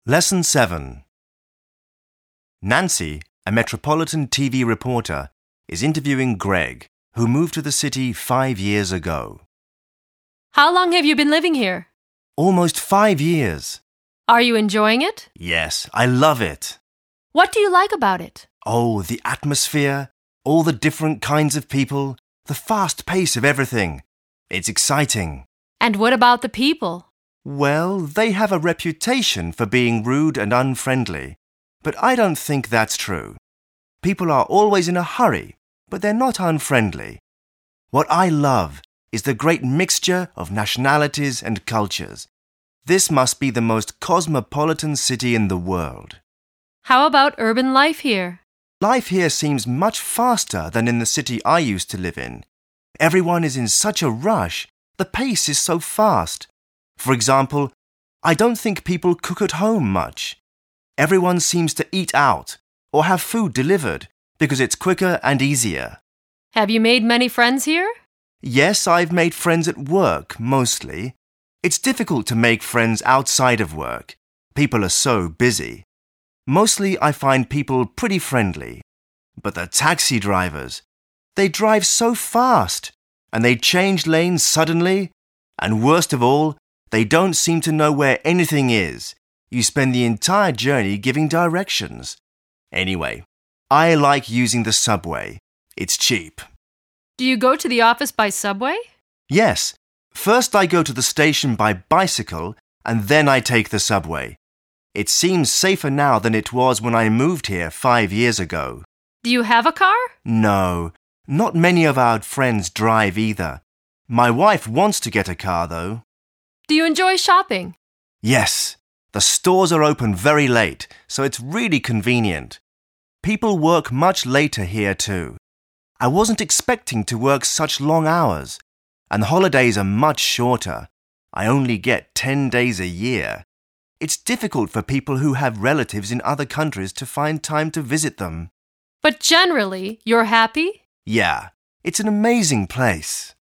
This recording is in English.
Lesson 7. Nancy, a Metropolitan TV reporter, is interviewing Greg, who moved to the city 5 years ago. How long have you been living here? Almost 5 years. Are you enjoying it? Yes, I love it. What do you like about it? Oh, the atmosphere, all the different kinds of people, the fast pace of everything. It's exciting. And what about the people? Well, they have a reputation for being rude and unfriendly, but I don't think that's true. People are always in a hurry, but they're not unfriendly. What I love is the great mixture of nationalities and cultures. This must be the most cosmopolitan city in the world. How about urban life here? Life here seems much faster than in the city I used to live in. Everyone is in such a rush. The pace is so fast. For example, I don't think people cook at home much. Everyone seems to eat out or have food delivered because it's quicker and easier. Have you made many friends here? Yes, I've made friends at work, mostly. It's difficult to make friends outside of work. People are so busy. Mostly I find people pretty friendly. But the taxi drivers, they drive so fast and they change lanes suddenly. And worst of all, they don't seem to know where anything is. You spend the entire journey giving directions. Anyway, I like using the subway. It's cheap. Do you go to the office by subway? Yes. First I go to the station by bicycle and then I take the subway. It seems safer now than it was when I moved here 5 years ago. Do you have a car? No, not many of our friends drive either. My wife wants to get a car though. Do you enjoy shopping? Yes. The stores are open very late, so it's really convenient. People work much later here too. I wasn't expecting to work such long hours, and holidays are much shorter. I only get 10 days a year. It's difficult for people who have relatives in other countries to find time to visit them. But generally, you're happy? Yeah, it's an amazing place.